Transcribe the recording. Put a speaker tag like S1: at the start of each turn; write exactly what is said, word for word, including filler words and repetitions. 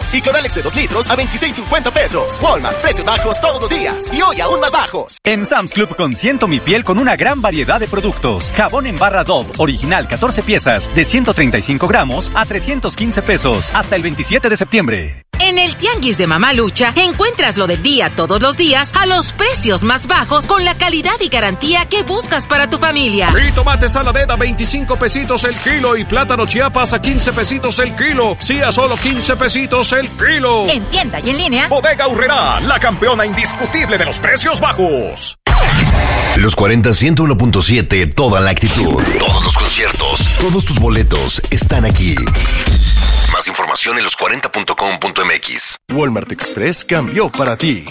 S1: Y Cloralex de dos litros a veintiséis cincuenta pesos. Walmart, precios bajos todos los días. Y hoy aún más bajos.
S2: En Sam's Club consiento mi piel con una gran variedad de productos. Jabón en barra Dove, original catorce piezas, de ciento treinta y cinco gramos a trescientos quince pesos. Hasta el veintisiete de septiembre.
S3: En el Tianguis de Mamá Lucha encuentras lo del día todos los días a los precios más bajos con la calidad y garantía que buscas para tu familia.
S4: Y tomate saladera a veinticinco pesitos el kilo y plátano Chiapas a quince pesitos el kilo. Sí, a solo quince pesitos el kilo.
S3: En tienda y en línea.
S5: Bodega Aurrerá, la campeona indiscutible de los precios bajos.
S6: Los cuarenta, ciento uno punto siete, toda la actitud. Todos los conciertos, todos tus boletos están aquí. Más información en los cuarenta punto com punto m x.
S1: Walmart Express cambió para ti.